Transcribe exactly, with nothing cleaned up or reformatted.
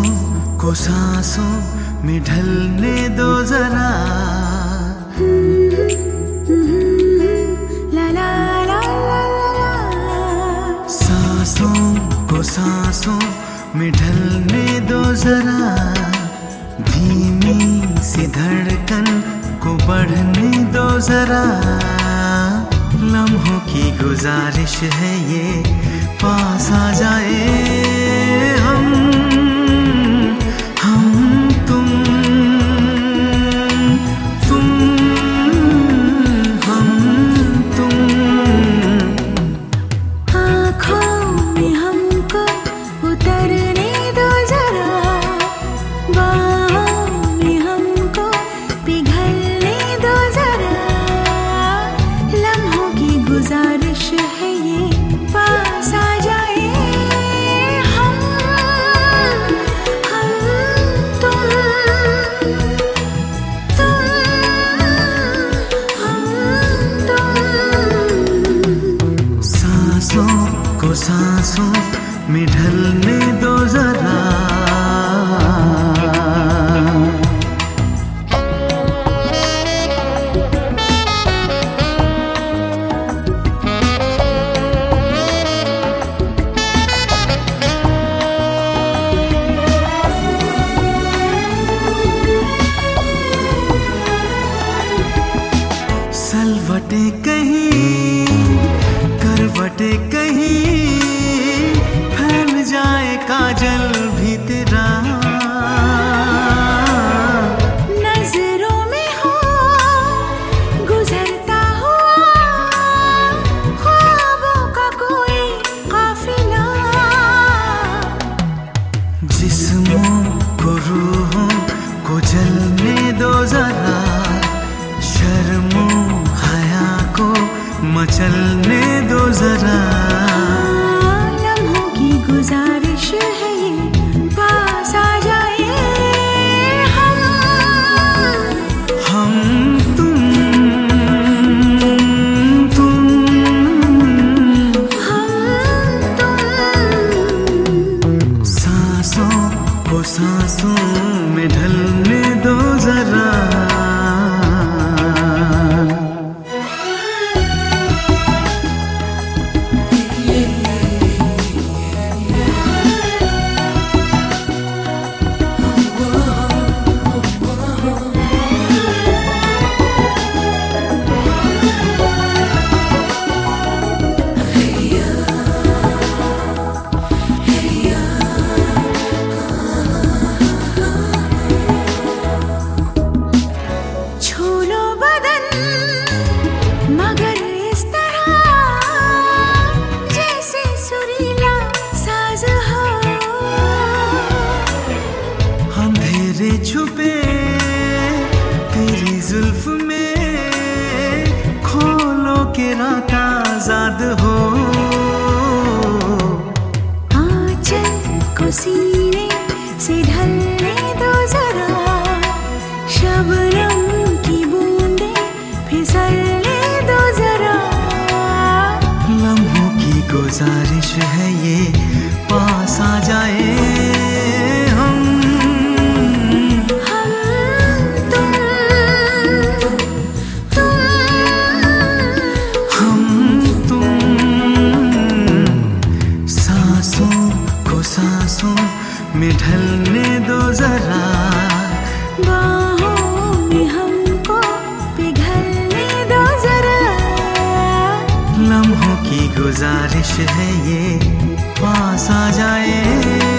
को सांसों में ढलने दो जरा। ला ला ला ला। सांसों को सांसों में ढलने दो जरा, धीमी सी धड़कन को बढ़ने दो जरा। लम्हों की गुजारिश है ये, पास आ जाए हम हम तुम तुम हम तुम। आँखों में हमको उतरने दो जरा, बाहों में हमको पिघलने दो जरा। लम्हों की गुजारिश है ये, पास आ जाए हम हम तुम तुम हम तुम। सांसों को सांसों में ढलने दो जरा। सलवटे कहीं करवटे कहीं, फैल जाए काजल भी तेरा। नजरों में हो गुजरता हुआ ख्वाबों का कोई काफिला। जिस्मों को रूहों को जलने दो जरा, शर्मों हया को मचलने दो जरा। लम्हों की गुजारिश है ये, पास आ जाए हम हम तुम तुम हम तुम। सांसों को सांसों में ढलने दो जरा। छुपे तेरी जुल्फ में, खोलो के रात आजाद हो। आंचल को सीने से ढलने दो जरा, शबनम की बूंदे फिसलने दो जरा। लम्हों की गुजारिश है ये, पास आ जाए सांसों में ढलने दो जरा। बाहों में हमको पिघलने दो जरा। लम्हों की गुजारिश है ये, पास आ जाए।